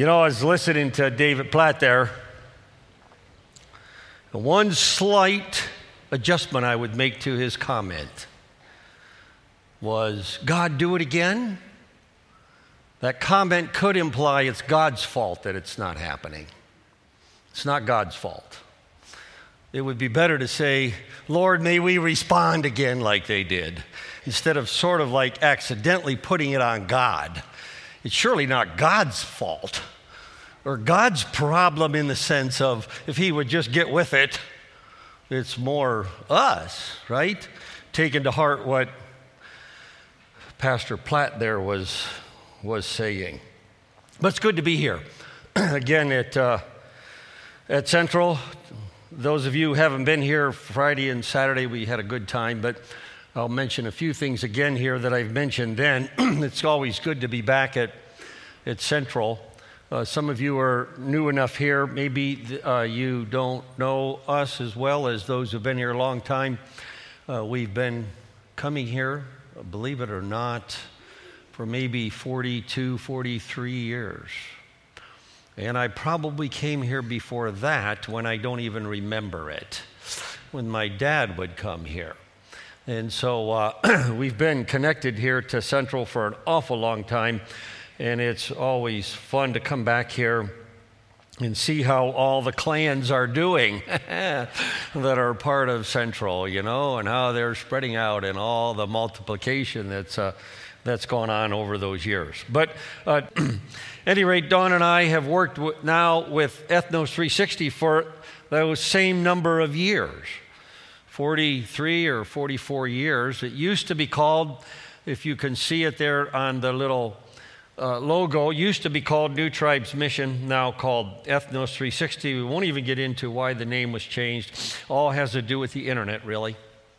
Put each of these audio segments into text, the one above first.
I was listening to David Platt there. One slight adjustment I would make to his comment was, God, do it again? That comment could imply it's God's fault that it's not happening. It's not God's fault. It would be better to say, Lord, may we respond again like they did, instead of sort of like accidentally putting it on God. It's surely not God's fault or God's problem in the sense of if he would just get with it. It's more us, right? Taking to heart what Pastor Platt there was saying. But it's good to be here again at Central. Those of you who haven't been here Friday and Saturday, we had a good time, but I'll mention a few things again here that I've mentioned then. It's always good to be back at Central. Some of you are new enough here. Maybe you don't know us as well as those who've been here a long time. We've been coming here, believe it or not, for maybe 42, 43 years. And I probably came here before that when I don't even remember it, when my dad would come here. And so we've been connected here to Central for an awful long time, and it's always fun to come back here and see how all the clans are doing that are part of Central, and how they're spreading out and all the multiplication that's gone on over those years. But at any rate, Dawn and I have worked now with Ethnos 360 for those same number of years, 43 or 44 years. It used to be called, if you can see it there on the little logo, used to be called New Tribes Mission, now called Ethnos 360. We won't even get into why the name was changed. All has to do with the internet, really,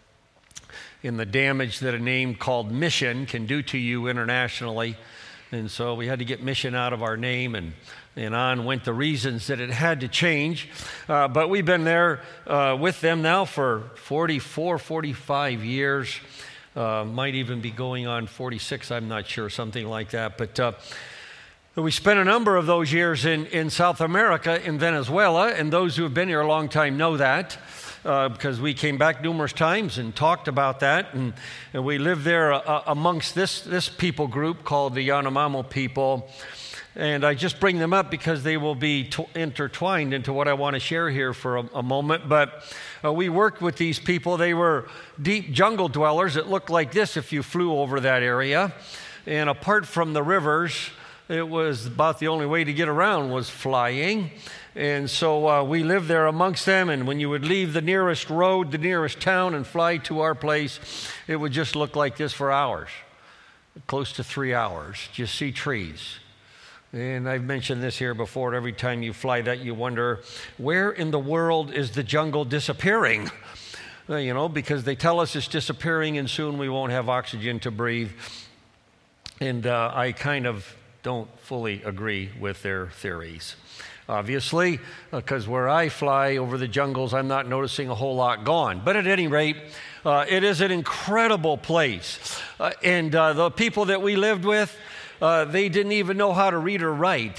and the damage that a name called Mission can do to you internationally. And so we had to get Mission out of our name, and on went the reasons that it had to change. But we've been there with them now for 44, 45 years. Might even be going on 46, I'm not sure, something like that. But we spent a number of those years in South America, in Venezuela, and those who have been here a long time know that. Because we came back numerous times and talked about that, and we lived there amongst this people group called the Yanomamo people. And I just bring them up because they will be intertwined into what I want to share here for a moment. But we worked with these people. They were deep jungle dwellers. It looked like this if you flew over that area. And apart from the rivers, it was about the only way to get around was flying. And so we lived there amongst them, and when you would leave the nearest road, the nearest town, and fly to our place, it would just look like this for hours, close to 3 hours. Just see trees. And I've mentioned this here before. Every time you fly that, you wonder, where in the world is the jungle disappearing? Because they tell us it's disappearing, and soon we won't have oxygen to breathe. And I kind of don't fully agree with their theories. Obviously, because where I fly over the jungles, I'm not noticing a whole lot gone. But at any rate, it is an incredible place. And the people that we lived with, they didn't even know how to read or write.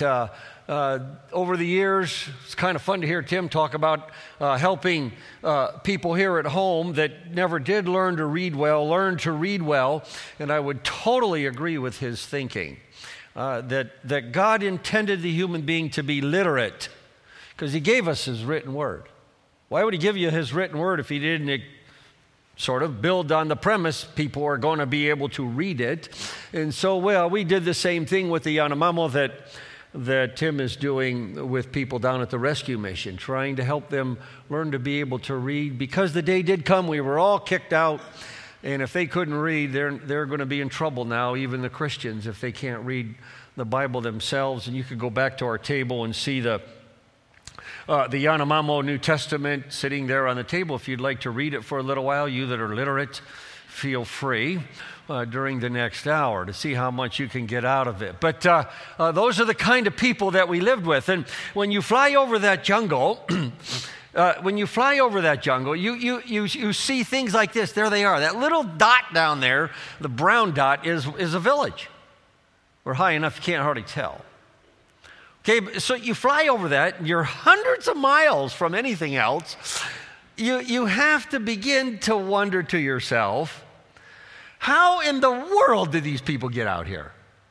Over the years, it's kind of fun to hear Tim talk about helping people here at home that never did learn to read well. And I would totally agree with his thinking. That God intended the human being to be literate because he gave us his written word. Why would he give you his written word if he didn't sort of build on the premise people are going to be able to read it? And so, we did the same thing with the Yanomamo that Tim is doing with people down at the rescue mission, trying to help them learn to be able to read, because the day did come we were all kicked out. And if they couldn't read, they're going to be in trouble now, even the Christians, if they can't read the Bible themselves. And you could go back to our table and see the Yanomamo New Testament sitting there on the table. If you'd like to read it for a little while, you that are literate, feel free during the next hour to see how much you can get out of it. But those are the kind of people that we lived with. And when you fly over that jungle... you see things like this. There they are. That little dot down there, the brown dot, is a village. We're high enough you can't hardly tell. Okay, so you fly over that, and you're hundreds of miles from anything else. You have to begin to wonder to yourself, how in the world did these people get out here?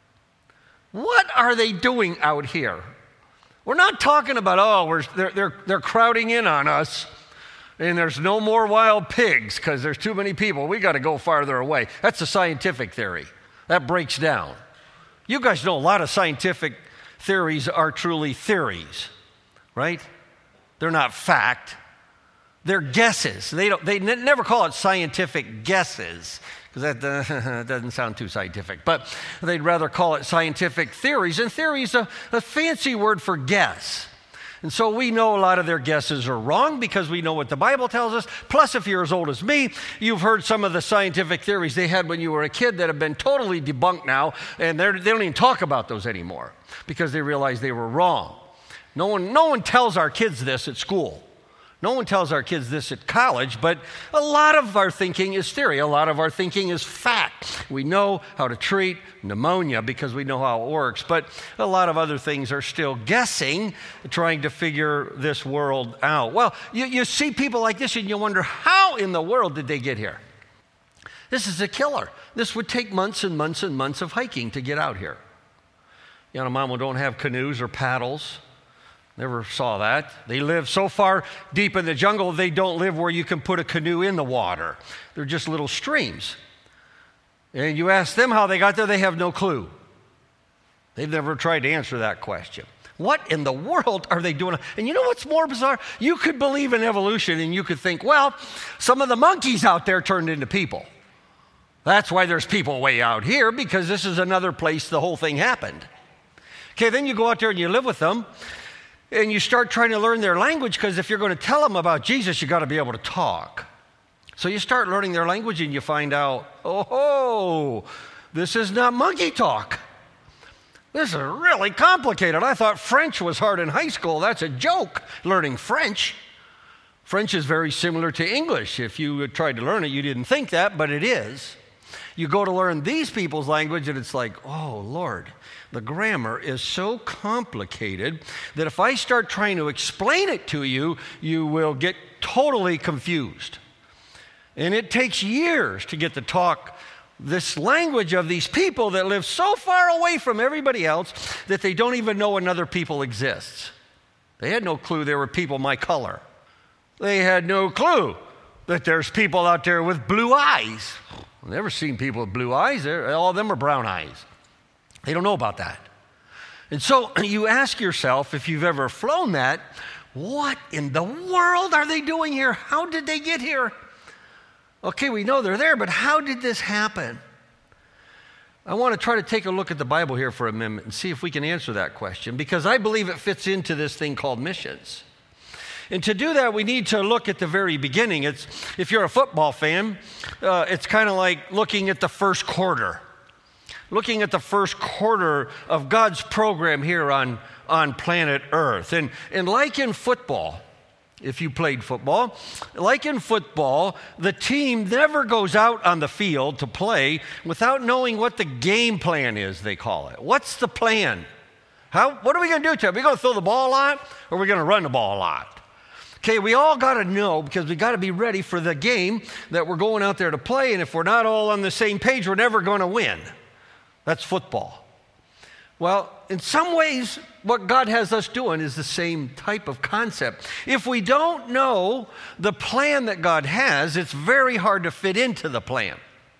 What are they doing out here? We're not talking about, they're crowding in on us, and there's no more wild pigs because there's too many people. We got to go farther away. That's a scientific theory. That breaks down. You guys know a lot of scientific theories are truly theories, right? They're not fact. They're guesses. They never call it scientific guesses because that doesn't sound too scientific. But they'd rather call it scientific theories. And theory is a fancy word for guess. And so we know a lot of their guesses are wrong because we know what the Bible tells us. Plus, if you're as old as me, you've heard some of the scientific theories they had when you were a kid that have been totally debunked now, and they don't even talk about those anymore because they realize they were wrong. No one tells our kids this at school. No one tells our kids this at college, but a lot of our thinking is theory. A lot of our thinking is fact. We know how to treat pneumonia because we know how it works, but a lot of other things are still guessing, trying to figure this world out. Well, you see people like this and you wonder, how in the world did they get here? This is a killer. This would take months and months and months of hiking to get out here. Yanomamo don't have canoes or paddles. Never saw that. They live so far deep in the jungle, they don't live where you can put a canoe in the water. They're just little streams. And you ask them how they got there, they have no clue. They've never tried to answer that question. What in the world are they doing? And you know what's more bizarre? You could believe in evolution and you could think, well, some of the monkeys out there turned into people. That's why there's people way out here, because this is another place the whole thing happened. Okay, then you go out there and you live with them. And you start trying to learn their language because if you're going to tell them about Jesus, you got to be able to talk. So you start learning their language and you find out, oh, this is not monkey talk. This is really complicated. I thought French was hard in high school. That's a joke, learning French. French is very similar to English. If you tried to learn it, you didn't think that, but it is. You go to learn these people's language and it's like, oh, Lord. The grammar is so complicated that if I start trying to explain it to you, you will get totally confused. And it takes years to get to talk this language of these people that live so far away from everybody else that they don't even know another people exists. They had no clue there were people my color. They had no clue that there's people out there with blue eyes. I've never seen people with blue eyes. All of them are brown eyes. They don't know about that. And so you ask yourself, if you've ever flown that, what in the world are they doing here? How did they get here? Okay, we know they're there, but how did this happen? I want to try to take a look at the Bible here for a minute and see if we can answer that question, because I believe it fits into this thing called missions. And to do that, we need to look at the very beginning. If you're a football fan, it's kind of like looking at the first quarter. Looking at the first quarter of God's program here on planet Earth. And like in football, if you played football, like in football, the team never goes out on the field to play without knowing what the game plan is, they call it. What's the plan? What are we going to do to it? Are we going to throw the ball a lot, or are we going to run the ball a lot? Okay, we all got to know, because we got to be ready for the game that we're going out there to play, and if we're not all on the same page, we're never going to win. That's football. Well, in some ways, what God has us doing is the same type of concept. If we don't know the plan that God has, it's very hard to fit into the plan.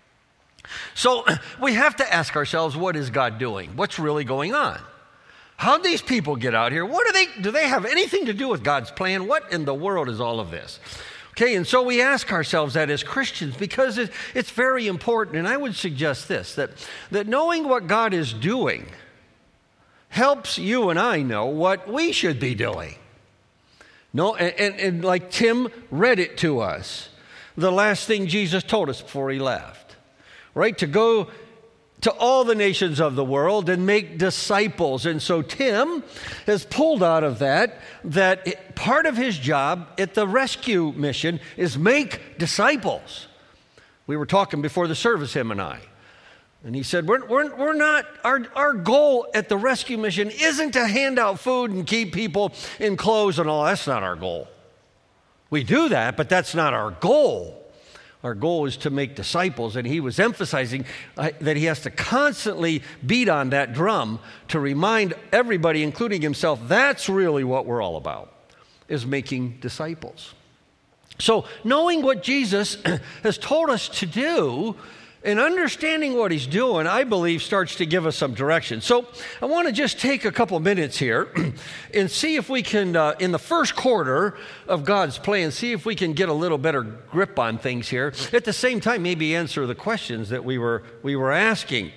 So we have to ask ourselves, what is God doing? What's really going on? How'd these people get out here? Do they have anything to do with God's plan? What in the world is all of this? Okay, and so we ask ourselves that as Christians because it's very important. And I would suggest this, that knowing what God is doing helps you and I know what we should be doing. No, and like Tim read it to us, the last thing Jesus told us before he left, right? To go to all the nations of the world and make disciples. And so Tim has pulled out of that part of his job at the rescue mission is make disciples. We were talking before the service, him and I. And he said, we're not, our goal at the rescue mission isn't to hand out food and keep people in clothes and all. That's not our goal. We do that, but that's not our goal. Our goal is to make disciples, and he was emphasizing that he has to constantly beat on that drum to remind everybody, including himself, that's really what we're all about, is making disciples. So knowing what Jesus has told us to do and understanding what he's doing, I believe, starts to give us some direction. So I want to just take a couple minutes here and see if we can, in the first quarter of God's plan, see if we can get a little better grip on things here. At the same time, maybe answer the questions that we were asking.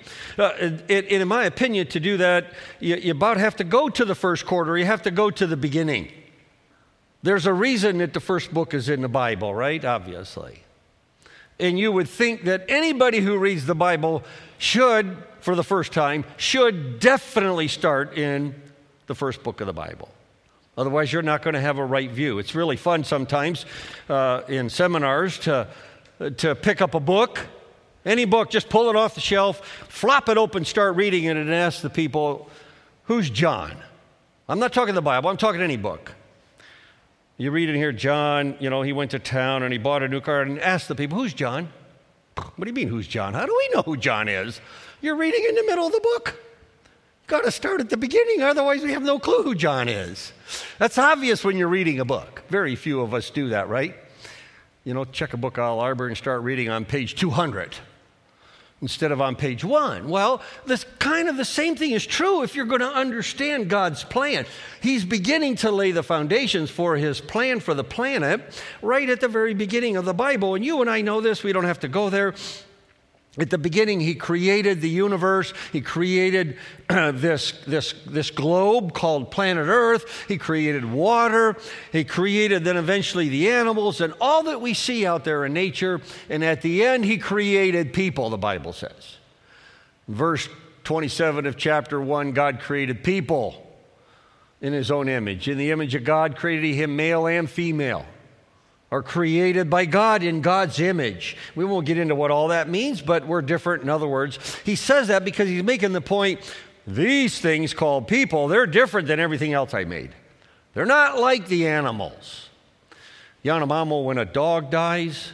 In my opinion, to do that, you about have to go to the first quarter. You have to go to the beginning. There's a reason that the first book is in the Bible, right? Obviously. And you would think that anybody who reads the Bible should, for the first time, should definitely start in the first book of the Bible. Otherwise, you're not going to have a right view. It's really fun sometimes in seminars to pick up a book, any book, just pull it off the shelf, flop it open, start reading it, and ask the people, who's John? I'm not talking the Bible, I'm talking any book. You read in here, John, he went to town and he bought a new car, and asked the people, who's John? What do you mean, who's John? How do we know who John is? You're reading in the middle of the book. You've got to start at the beginning, otherwise we have no clue who John is. That's obvious when you're reading a book. Very few of us do that, right? Check a book out of and start reading on page 200 instead of on page 1. Well, this kind of the same thing is true if you're going to understand God's plan. He's beginning to lay the foundations for his plan for the planet right at the very beginning of the Bible. And you and I know this. We don't have to go there. At the beginning, he created the universe. He created this globe called planet Earth. He created water. He created then eventually the animals and all that we see out there in nature. And at the end, he created people, the Bible says. Verse 27 of chapter 1, God created people in his own image. In the image of God created he him, male and female. Are created by God in God's image. We won't get into what all that means, but we're different. In other words, he says that because he's making the point, these things called people, they're different than everything else I made. They're not like the animals. Yanomamo, when a dog dies,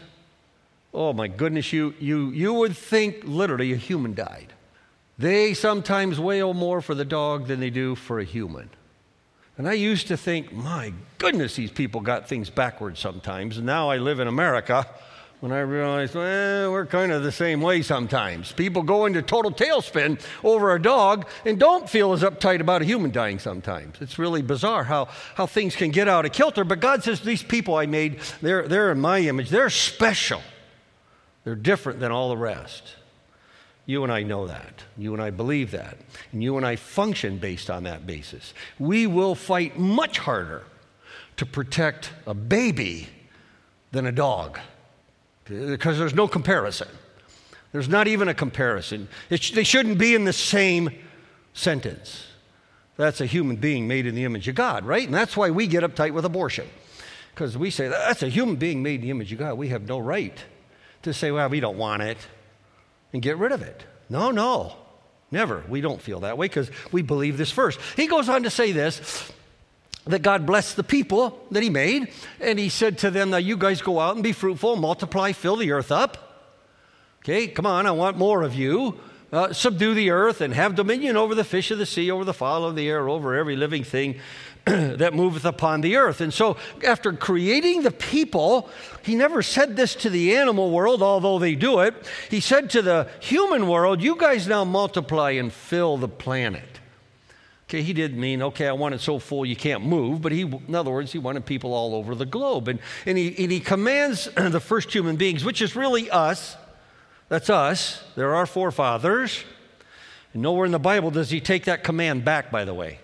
oh my goodness, you would think literally a human died. They sometimes wail more for the dog than they do for a human. And I used to think, my goodness, these people got things backwards sometimes. And now I live in America when I realize, we're kind of the same way sometimes. People go into total tailspin over a dog and don't feel as uptight about a human dying sometimes. It's really bizarre how things can get out of kilter. But God says, these people I made, they're in my image. They're special. They're different than all the rest. You and I know that. You and I believe that. And you and I function based on that basis. We will fight much harder to protect a baby than a dog because there's no comparison. There's not even a comparison. They shouldn't be in the same sentence. That's a human being made in the image of God, right? And that's why we get uptight with abortion. Because we say, that's a human being made in the image of God. We have no right to say, well, we don't want it. And get rid of it. No, never. We don't feel that way because we believe this first. He goes on to say this, that God blessed the people that he made, and he said to them, now you guys go out and be fruitful, multiply, fill the earth up. Okay, come on, I want more of you. Subdue the earth and have dominion over the fish of the sea, over the fowl of the air, over every living thing that moveth upon the earth. And so after creating the people, he never said this to the animal world, although they do it. He said to the human world, you guys now multiply and fill the planet. Okay, he didn't mean, okay, I want it so full you can't move, but in other words, he wanted people all over the globe. And he commands the first human beings, which is really us. That's us. They're our forefathers. And nowhere in the Bible does he take that command back, by the way.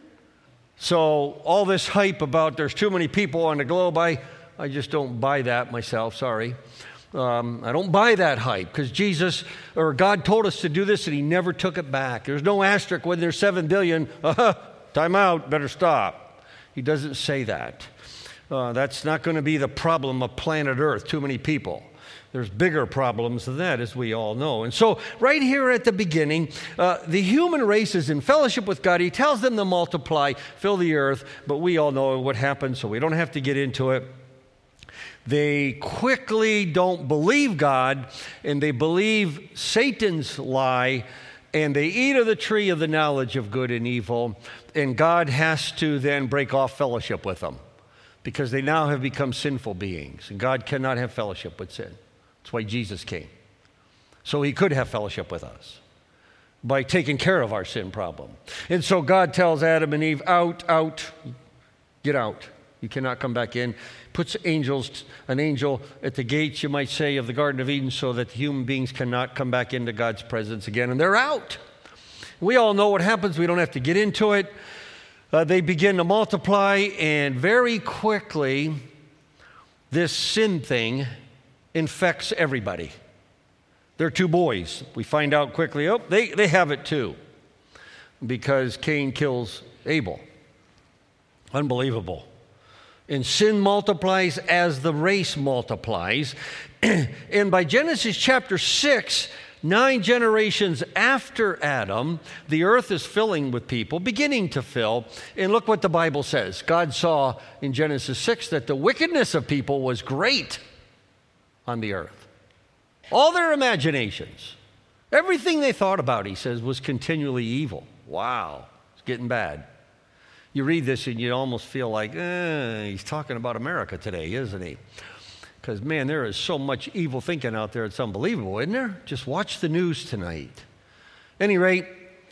So all this hype about there's too many people on the globe, I just don't buy that myself, sorry. I don't buy that hype because Jesus or God told us to do this and he never took it back. There's no asterisk when there's 7 billion, time out, better stop. He doesn't say that. That's not going to be the problem of planet Earth, too many people. There's bigger problems than that, as we all know. And so right here at the beginning, the human race is in fellowship with God. He tells them to multiply, fill the earth, but we all know what happens, so we don't have to get into it. They quickly don't believe God, and they believe Satan's lie, and they eat of the tree of the knowledge of good and evil, and God has to then break off fellowship with them because they now have become sinful beings, and God cannot have fellowship with sin. That's why Jesus came. So he could have fellowship with us by taking care of our sin problem. And so God tells Adam and Eve, out, get out. You cannot come back in. Puts an angel at the gates, you might say, of the Garden of Eden so that human beings cannot come back into God's presence again. And they're out. We all know what happens. We don't have to get into it. They begin to multiply, and very quickly, this sin thing infects everybody. They're two boys. We find out quickly, they have it too, because Cain kills Abel. Unbelievable. And sin multiplies as the race multiplies. And by Genesis chapter 6, 9 generations after Adam, the earth is filling with people, beginning to fill. And look what the Bible says. God saw in Genesis 6 that the wickedness of people was great on the earth. All their imaginations, everything they thought about, he says, was continually evil. Wow, it's getting bad. You read this and you almost feel like, he's talking about America today, isn't he? Because, man, there is so much evil thinking out there, it's unbelievable, isn't there? Just watch the news tonight. At any rate,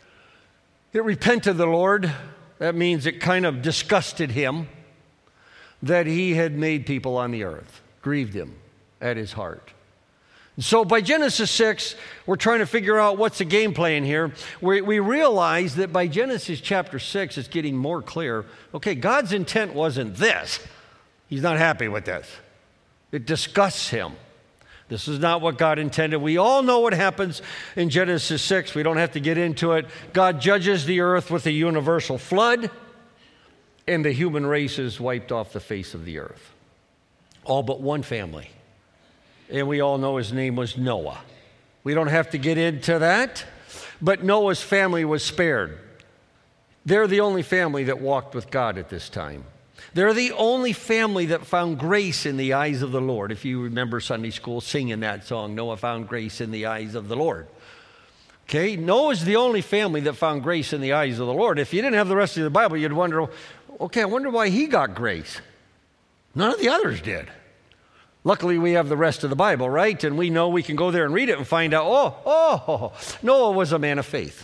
it repented the Lord. That means it kind of disgusted him that he had made people on the earth, grieved him at his heart. So by Genesis 6, we're trying to figure out what's the game plan here. We realize that by Genesis chapter 6, it's getting more clear. Okay, God's intent wasn't this. He's not happy with this. It disgusts him. This is not what God intended. We all know what happens in Genesis 6. We don't have to get into it. God judges the earth with a universal flood, and the human race is wiped off the face of the earth. All but one family. And we all know his name was Noah. We don't have to get into that, but Noah's family was spared. They're the only family that walked with God at this time. They're the only family that found grace in the eyes of the Lord. If you remember Sunday school singing that song, Noah found grace in the eyes of the Lord. Okay, Noah's the only family that found grace in the eyes of the Lord. If you didn't have the rest of the Bible, you'd wonder, okay, I wonder why he got grace. None of the others did. Luckily, we have the rest of the Bible, right? And we know we can go there and read it and find out, Noah was a man of faith.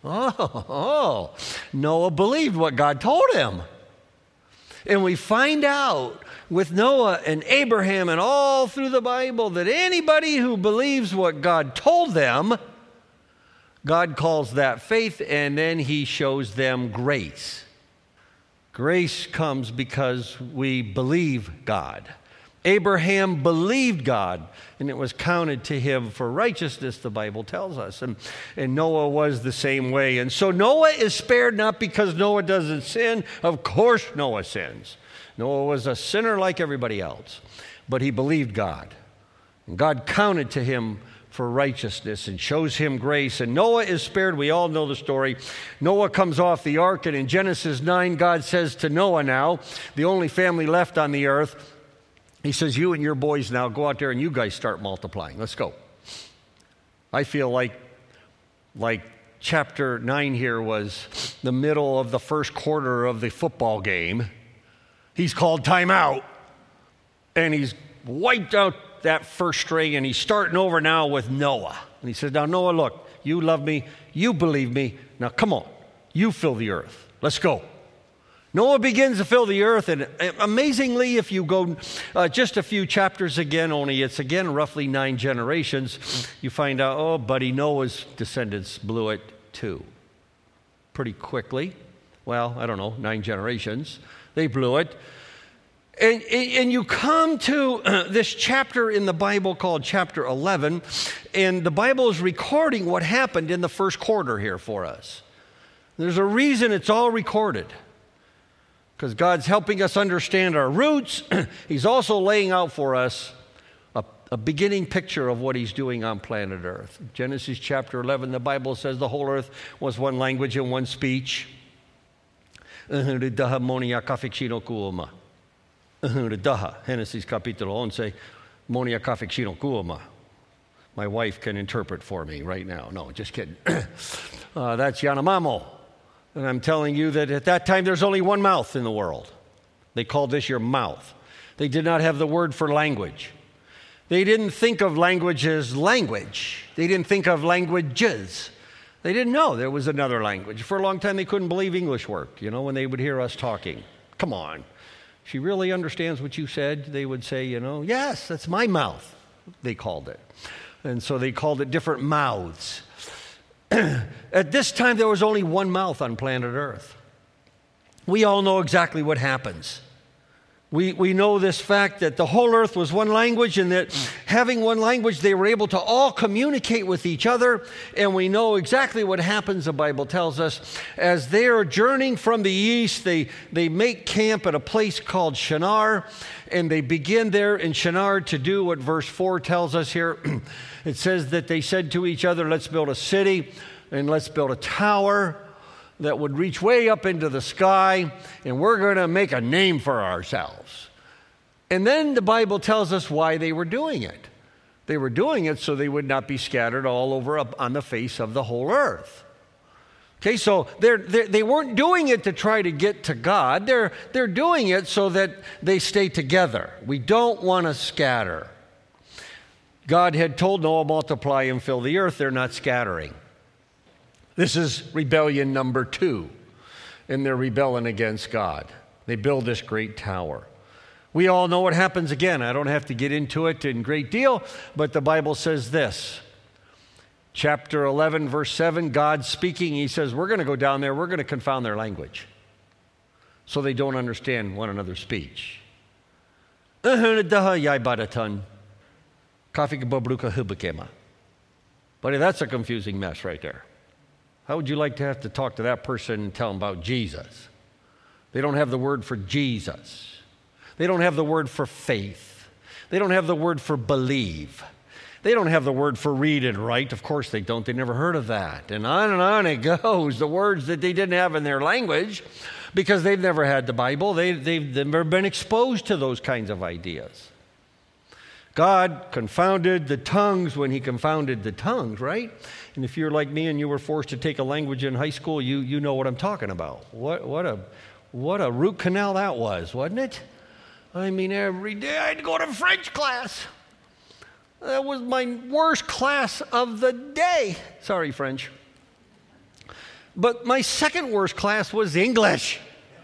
Noah believed what God told him. And we find out with Noah and Abraham and all through the Bible that anybody who believes what God told them, God calls that faith, and then he shows them grace. Grace comes because we believe God. Abraham believed God, and it was counted to him for righteousness, the Bible tells us. And Noah was the same way. And so Noah is spared not because Noah doesn't sin. Of course Noah sins. Noah was a sinner like everybody else. But he believed God. And God counted to him for righteousness and shows him grace. And Noah is spared. We all know the story. Noah comes off the ark, and in Genesis 9, God says to Noah now, the only family left on the earth, he says, you and your boys now go out there and you guys start multiplying. Let's go. I feel like chapter 9 here was the middle of the first quarter of the football game. He's called timeout, and he's wiped out that first string, and he's starting over now with Noah. And he says, now, Noah, look, you love me. You believe me. Now, come on. You fill the earth. Let's go. Noah begins to fill the earth, and amazingly, if you go just a few chapters again, only it's again roughly 9 generations, you find out, buddy, Noah's descendants blew it too. Pretty quickly. Well, I don't know, 9 generations. They blew it. And you come to this chapter in the Bible called chapter 11, and the Bible is recording what happened in the first quarter here for us. There's a reason it's all recorded. Because God's helping us understand our roots. He's also laying out for us a beginning picture of what he's doing on planet Earth. Genesis chapter 11, the Bible says the whole earth was one language and one speech. Genesis capítulo 11, monia kafik shino kuoma. My wife can interpret for me right now. No, just kidding. That's Yanomamo. And I'm telling you that at that time there's only one mouth in the world. They called this your mouth. They did not have the word for language. They didn't think of language as language. They didn't think of languages. They didn't know there was another language. For a long time they couldn't believe English worked, when they would hear us talking. Come on. She really understands what you said. They would say, yes, that's my mouth, they called it. And so they called it different mouths. At this time, there was only one mouth on planet Earth. We all know exactly what happens. We know this fact that the whole earth was one language, and that having one language, they were able to all communicate with each other. And we know exactly what happens, the Bible tells us. As they are journeying from the east, they make camp at a place called Shinar, and they begin there in Shinar to do what verse 4 tells us here. It says that they said to each other, let's build a city, and let's build a tower that would reach way up into the sky, and we're going to make a name for ourselves. And then the Bible tells us why they were doing it. They were doing it so they would not be scattered all over up on the face of the whole earth. Okay, so they weren't doing it to try to get to God. They're doing it so that they stay together. We don't want to scatter. God had told Noah, multiply and fill the earth. They're not scattering. This is rebellion number 2, and they're rebelling against God. They build this great tower. We all know what happens again. I don't have to get into it in great deal, but the Bible says this. Chapter 11, verse 7, God speaking, he says, we're going to go down there, we're going to confound their language so they don't understand one another's speech. But that's a confusing mess right there. How would you like to have to talk to that person and tell them about Jesus? They don't have the word for Jesus. They don't have the word for faith. They don't have the word for believe. They don't have the word for read and write. Of course they don't. They never heard of that. And on it goes. The words that they didn't have in their language because they've never had the Bible. They've never been exposed to those kinds of ideas. God confounded the tongues when he confounded the tongues, right? And if you're like me and you were forced to take a language in high school, you know what I'm talking about. What a root canal that was, wasn't it? I mean, every day I'd go to French class. That was my worst class of the day. Sorry, French. But my second worst class was English.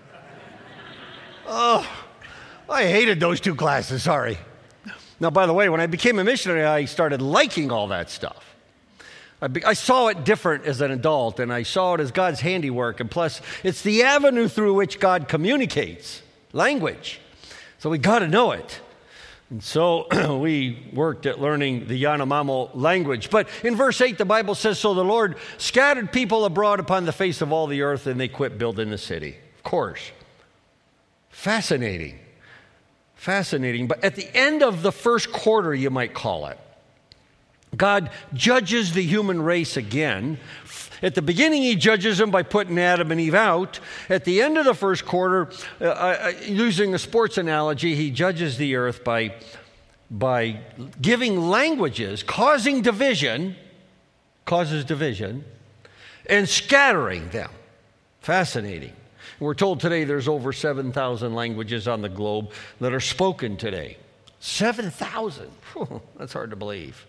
Oh, I hated those 2 classes, sorry. Now, by the way, when I became a missionary, I started liking all that stuff. I saw it different as an adult, and I saw it as God's handiwork. And plus, it's the avenue through which God communicates, language. So we got to know it. And so we worked at learning the Yanomamo language. But in verse 8, the Bible says, so the Lord scattered people abroad upon the face of all the earth, and they quit building the city. Of course. Fascinating. But at the end of the first quarter, you might call it, God judges the human race again. At the beginning, he judges them by putting Adam and Eve out. At the end of the first quarter, using a sports analogy, he judges the earth by giving languages, causes division, and scattering them. Fascinating. We're told today there's over 7,000 languages on the globe that are spoken today. 7,000. That's hard to believe.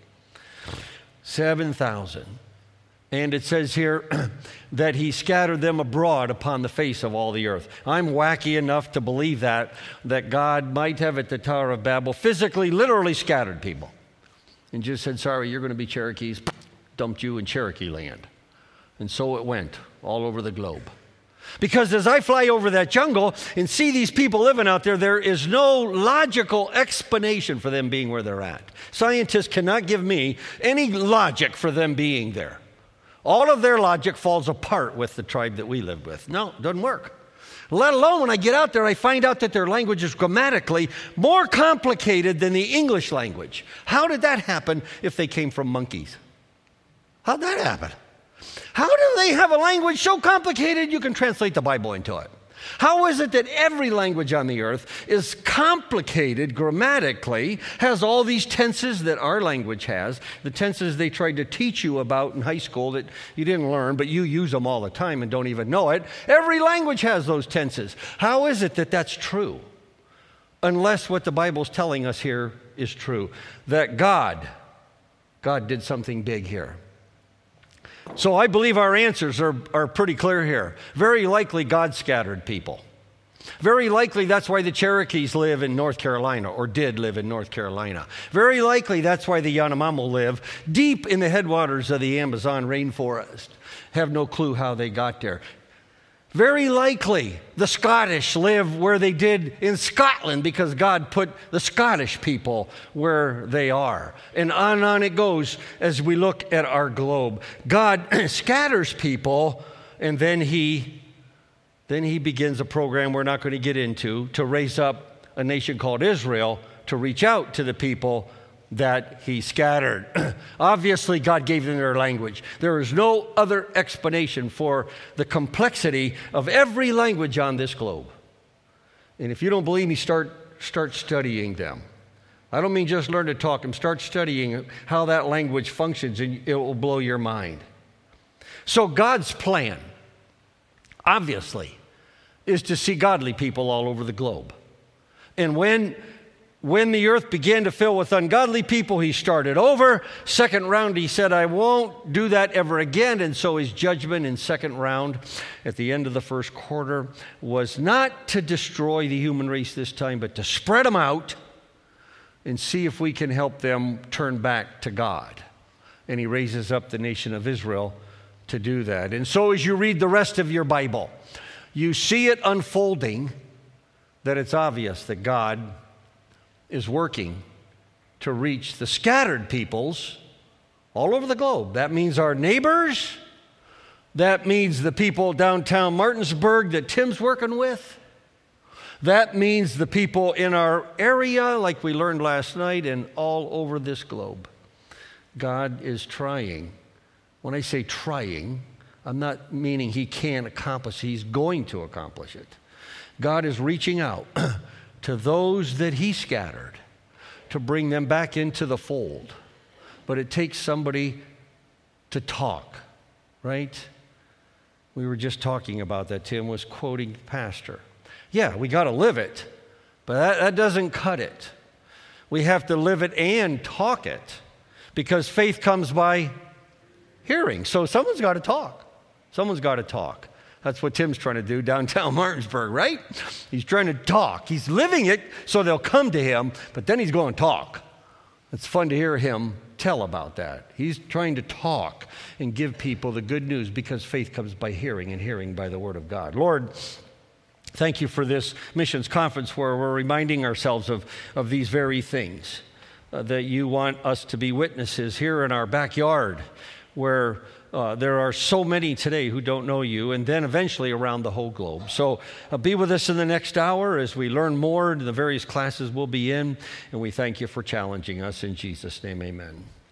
7,000. And it says here that he scattered them abroad upon the face of all the earth. I'm wacky enough to believe that God might have at the Tower of Babel physically, literally scattered people. And just said, sorry, you're going to be Cherokees. Dumped you in Cherokee land. And so it went all over the globe. Because as I fly over that jungle and see these people living out there, there is no logical explanation for them being where they're at. Scientists cannot give me any logic for them being there. All of their logic falls apart with the tribe that we lived with. No, it doesn't work. Let alone when I get out there, I find out that their language is grammatically more complicated than the English language. How did that happen if they came from monkeys? How'd that happen? How do they have a language so complicated you can translate the Bible into it? How is it that every language on the earth is complicated grammatically, has all these tenses that our language has, the tenses they tried to teach you about in high school that you didn't learn, but you use them all the time and don't even know it? Every language has those tenses. How is it that that's true? Unless what the Bible's telling us here is true, that God did something big here. So I believe our answers are pretty clear here. Very likely God scattered people. Very likely that's why the Cherokees live in North Carolina, or did live in North Carolina. Very likely that's why the Yanomamo live deep in the headwaters of the Amazon rainforest. Have no clue how they got there. Very likely the Scottish live where they did in Scotland because God put the Scottish people where they are. And on it goes as we look at our globe. God scatters people, and then he begins a program we're not going to get into to raise up a nation called Israel to reach out to the people that he scattered. Obviously, God gave them their language. There is no other explanation for the complexity of every language on this globe. And if you don't believe me, start studying them. I don't mean just learn to talk them. Start studying how that language functions, and it will blow your mind. So God's plan, obviously, is to see godly people all over the globe. And when the earth began to fill with ungodly people, he started over. Second round, he said, I won't do that ever again. And so his judgment in second round at the end of the first quarter was not to destroy the human race this time, but to spread them out and see if we can help them turn back to God. And he raises up the nation of Israel to do that. And so as you read the rest of your Bible, you see it unfolding that it's obvious that God is working to reach the scattered peoples all over the globe. That means our neighbors. That means the people downtown Martinsburg that Tim's working with. That means the people in our area, like we learned last night, and all over this globe. God is trying. When I say trying, I'm not meaning he can't accomplish it. He's going to accomplish it. God is reaching out to those that he scattered to bring them back into the fold. But it takes somebody to talk, right? We were just talking about that. Tim was quoting Pastor. Yeah, we got to live it, but that doesn't cut it. We have to live it and talk it, because faith comes by hearing. So someone's got to talk. Someone's got to talk. That's what Tim's trying to do downtown Martinsburg, right? He's trying to talk. He's living it so they'll come to him, but then he's going to talk. It's fun to hear him tell about that. He's trying to talk and give people the good news, because faith comes by hearing, and hearing by the word of God. Lord, thank you for this missions conference where we're reminding ourselves of these very things, that you want us to be witnesses here in our backyard, where there are so many today who don't know you, and then eventually around the whole globe. So be with us in the next hour as we learn more in the various classes we'll be in, and we thank you for challenging us. In Jesus' name, amen.